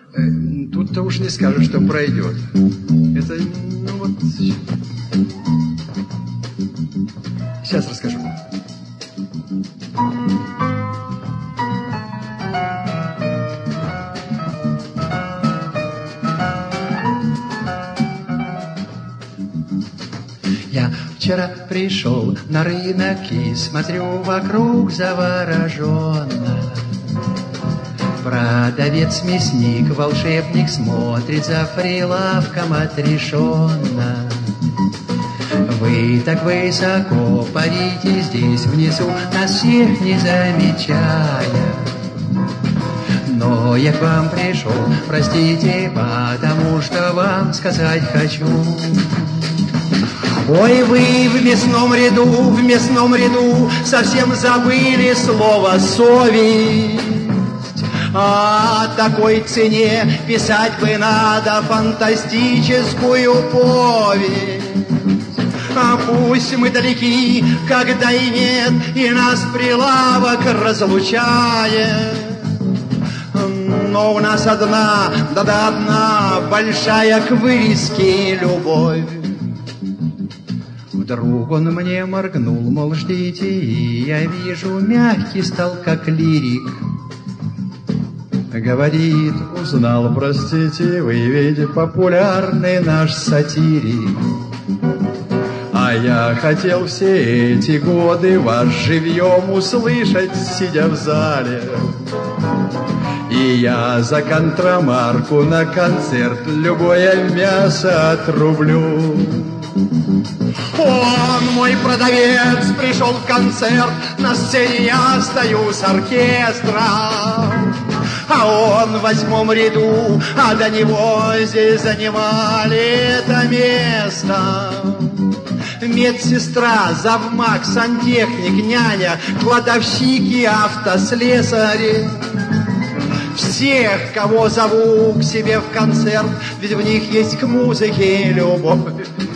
Тут-то уж не скажешь, что пройдет. Это, ну вот... Сейчас расскажу. Я вчера пришел на рынок и смотрю вокруг завороженно. Продавец-мясник, волшебник смотрит за прилавком отрешенно. Вы так высоко парите здесь внизу, нас всех не замечая. Но я к вам пришел, простите, потому что вам сказать хочу. Ой, вы в мясном ряду совсем забыли слово «совесть». О такой цене писать бы надо фантастическую повесть. А пусть мы далеки, когда и нет, и нас прилавок разлучает. Но у нас одна, да одна, большая к вырезке любовь. Вдруг он мне моргнул, мол, ждите, и я вижу, мягкий стал, как лирик. Говорит, узнал, простите, вы ведь популярный наш сатирик. А я хотел все эти годы вас живьем услышать, сидя в зале. И я за контрамарку на концерт любое мясо отрублю. Он, мой продавец, пришел в концерт, на сцене я стою с оркестром. А он в 8 ряду, а до него здесь занимали это место. Медсестра, завмак, сантехник, няня, кладовщики, автослесари. Всех, кого зову к себе в концерт, ведь в них есть к музыке любовь.